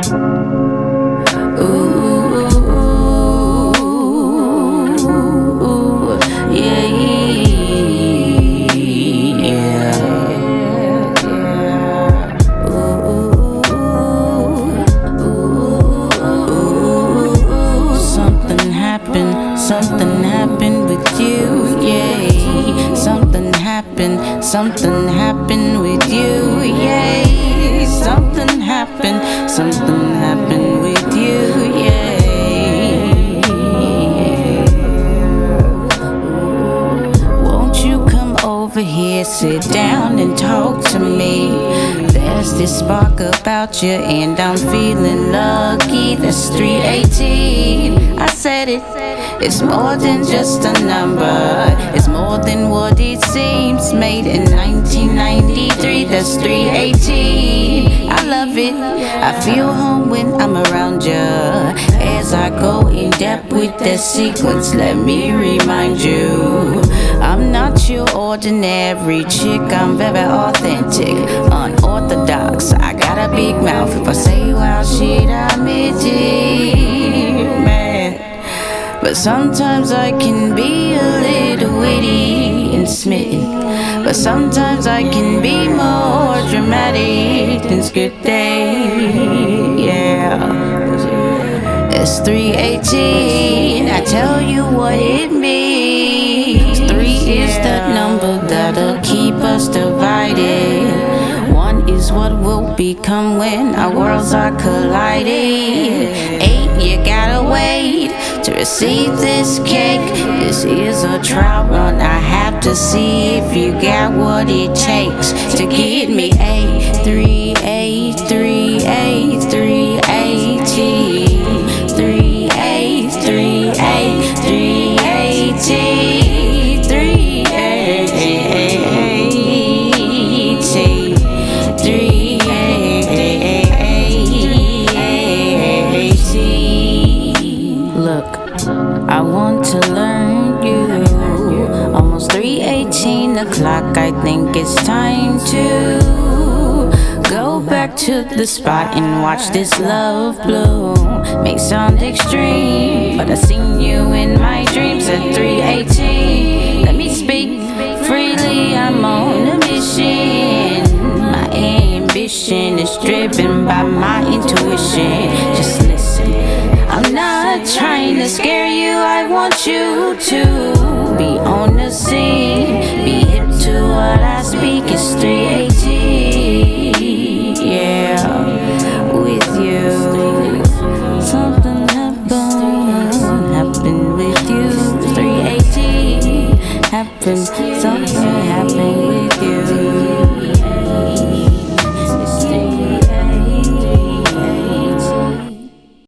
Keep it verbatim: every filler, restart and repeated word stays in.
Something happened with you, yeah. Something happened, something happened with you, yeah. Something happened, something happened with you, yeah. Won't you come over here, sit down and talk to me? There's this spark about you and I'm feeling lucky. That's three eighteen, I said it. It's more than just a number, it's more than what it seems. Made in nineteen ninety-three, that's three eighteen. I love it, I feel home when I'm around you. As I go in depth with the sequence, let me remind you, I'm not your ordinary chick, I'm very authentic, unorthodox. I got a big mouth, if I say wild shit, I admit it, man. But sometimes I can be a little witty and smitten, but sometimes I can be more dramatic than good day, yeah. It's three eighteen, I tell you what it means. Three is the number that'll keep us divided. One is what we'll become when our worlds are colliding. Eight, you gotta wait to receive this cake. This is a trial run, I have to see if you got what it takes to get me eight, three, eight, three, eight, three, eighteen, three, eight, three, eight, three, eighteen, three, eight, eighteen, three, eight, eighteen. Look, I want to learn you. Almost three eighteen o'clock, I think it's time to go back to the spot and watch this love bloom. May sound extreme, but I seen you in my dreams at three eighteen. Let me speak freely, I'm on a mission. My ambition is driven by my intuition. Just listen, I'm not trying to scare you, I want you to be on the scene, be hip to what I speak. It's three eighteen, yeah, with you. Something happened, happened with you. three eighteen, happened, something happened.